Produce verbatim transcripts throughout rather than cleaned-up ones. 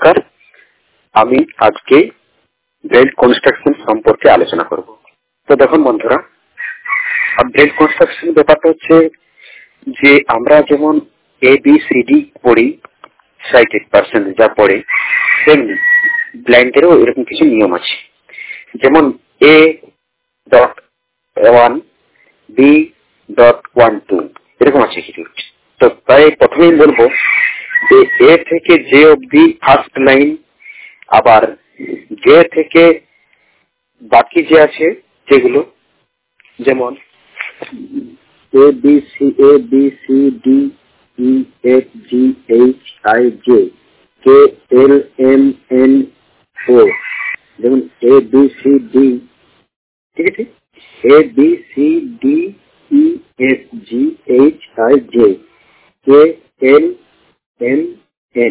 নমস্কার, আমি আজকে ব্রেড কনস্ট্রাকশন সম্পর্কে আলোচনা করব। তো দেখুন বন্ধুরা, ব্রেড কনস্ট্রাকশন ব্যাপারটা হচ্ছে যে আমরা যেমন এ বি সি ডি পড়ি, সাইটেড পার্সন যা পড়ে, তেমনি ব্লাইন্ডেরও এরকম কিছু নিয়ম আছে। যেমন A dot one, B dot one two, এরকম আছে কিছু। তো তাই প্রথমেই বলবো যে এ থেকে জে অবধি ফার্স্ট লাইন, আবার জে থেকে বাকি যে আছে যেগুলো, যেমন A B C A B C D E F G H I J K L M N O, যেমন এ বি সি ডি, ঠিক আছে, A B C D E F G H I J K L M N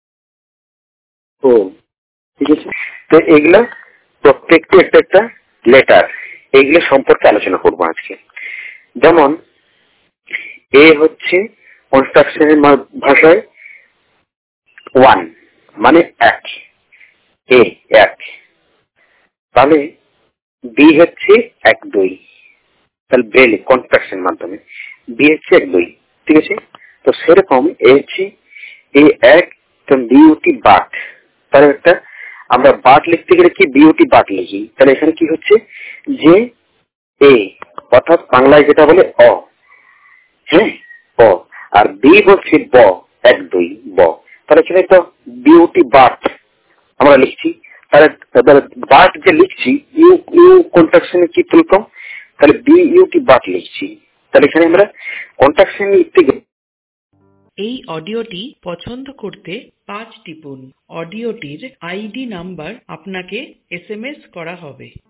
O, ঠিক আছে। তো এগুলা প্রত্যেকটি একটা একটা লেটার, এগুলো সম্পর্কে আলোচনা করবো আজকে। যেমন এ হচ্ছে কনস্ট্রাকশনের ভাষায় ওয়ান, মানে এক, এ এক। তাহলে বি হচ্ছে এক দুই, তাহলে ব্রেল কনস্ট্রাকশন মাধ্যমে বি হচ্ছে এক দুই, ঠিক আছে। তো সেরকম এ হচ্ছে এ এক, বিউটি বাট, তাহলে একটা আমরা বাট লিখতে গেলে কি বিউটি বাট লিখি, তাহলে এখানে কি হচ্ছে যে এ, অর্থাৎ বাংলায় যেটা বলে অ, হ্যাঁ অ, আর বি হচ্ছে ব, এক দুই ব, তাহলে এখানে তো বিউটি বাট আমরা লিখছি। তাহলে বাট যে লিখছি, ইউ ইউ কন্ট্রাকশনে কি তুলতাম, তাহলে বি ইউটি বাট লিখছি। তাহলে এখানে আমরা কন্ট্রাকশন লিখতে গেলে এই অডিওটি পছন্দ করতে পাঁচ টিপুন। অডিওটির আইডি নাম্বার আপনাকে এস এম এস করা হবে।